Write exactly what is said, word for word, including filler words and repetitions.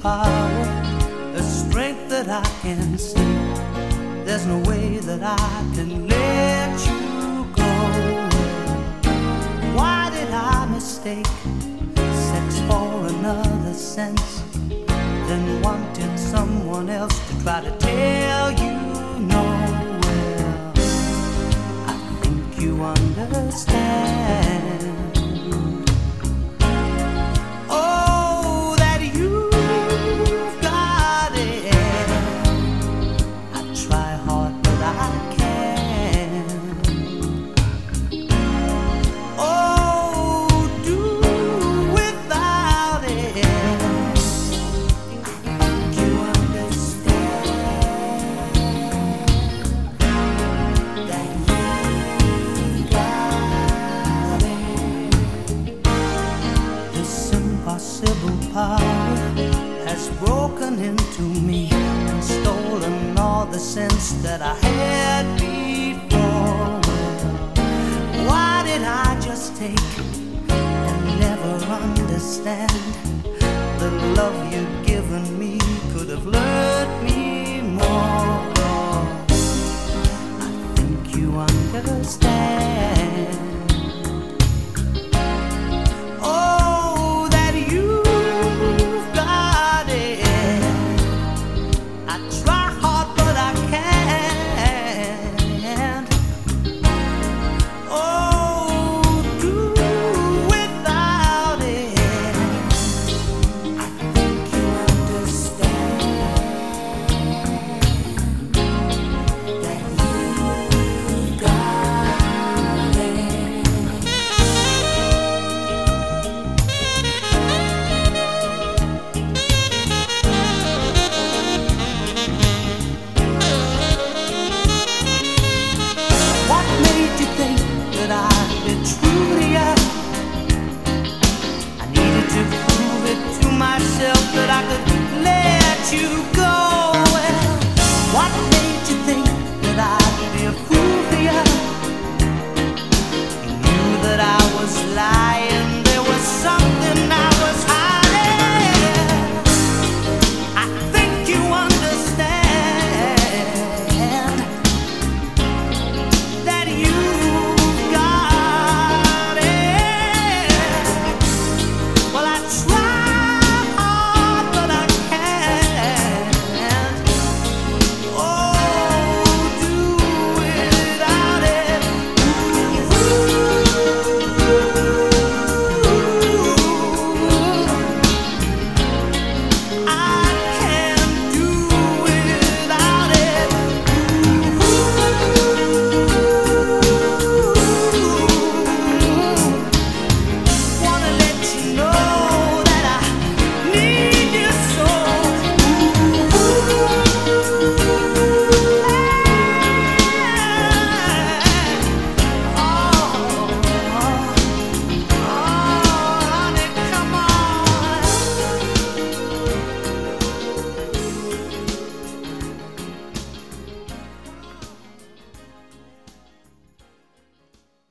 power, a strength that I can see. There's no way that I can let you go. Why did I mistake sex for another sense, then wanted someone else to try to tell you no? Well, I think you understand. Oh, that you've got it. I try hard, but I can't. Oh, do without it. You understand that you've got it. This impossible power has broken into me and stolen all the sense that I had before. Why did I just take and never understand? The love you've given me could have learned me more. I think you understand. Oh, that you've got it. I try hard, but I can't. Oh, do without it. I think you understand that you've got it. What made you think that I'd be true to you? I needed to prove it to myself that I could let you